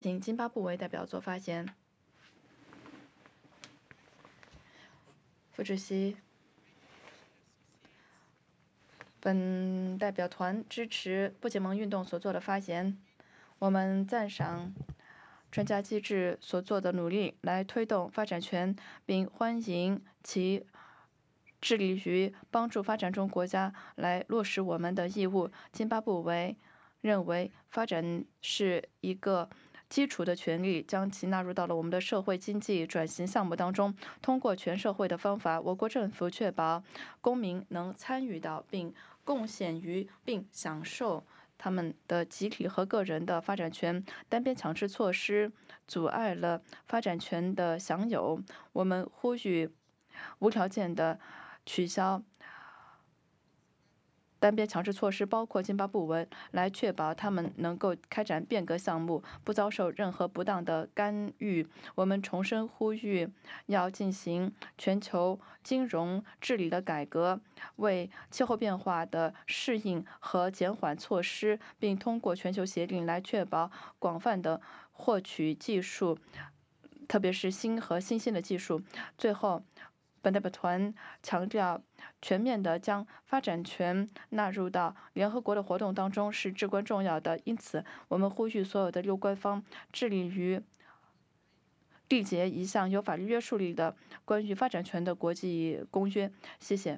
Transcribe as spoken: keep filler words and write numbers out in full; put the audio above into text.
请津巴布韦代表作发言。副主席，本代表团支持不结盟运动所做的发言。我们赞赏专家机制所做的努力来推动发展权，并欢迎其致力于帮助发展中国家来落实我们的义务。津巴布韦认为发展是一个基础的权利，将其纳入到了我们的社会经济转型项目当中。通过全社会的方法，我国政府确保公民能参与到并贡献于并享受他们的集体和个人的发展权。单边强制措施阻碍了发展权的享有。我们呼吁无条件的取消单边强制措施，包括津巴布韦，来确保他们能够开展变革项目，不遭受任何不当的干预。我们重申呼吁要进行全球金融治理的改革，为气候变化的适应和减缓措施，并通过全球协定来确保广泛的获取技术，特别是新和新兴的技术。最后，本代表团强调，全面的将发展权纳入到联合国的活动当中是至关重要的。因此，我们呼吁所有的攸关方致力于缔结一项有法律约束力的关于发展权的国际公约。谢谢。